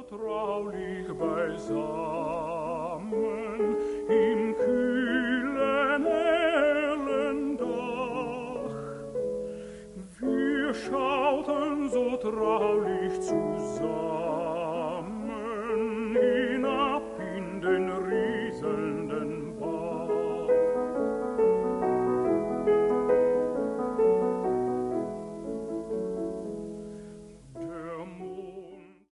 traulich beisammen im kühlen hellen Dach. Wir schauten so traulich zu